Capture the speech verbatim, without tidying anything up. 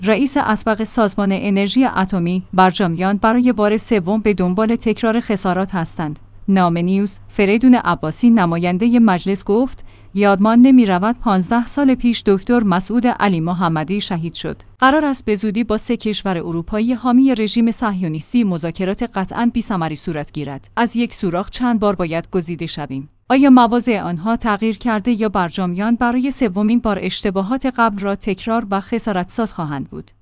رئیس اسبق سازمان انرژی اتمی برجامیان برای بار سوم به دنبال تکرار خسارات هستند. نام نیوز، فریدون عباسی نماینده مجلس گفت یادمان نمی رود پانزده سال پیش دکتر مسعود علی محمدی شهید شد. قرار است به زودی با سه کشور اروپایی حامی رژیم صهیونیستی مذاکرات قطعاً بی‌ثمری صورت گیرد. از یک سوراخ چند بار باید گزیده شویم. آیا مواضع آنها تغییر کرده یا برجامیان برای سومین بار اشتباهات قبل را تکرار و خسارت‌ساز خواهند بود؟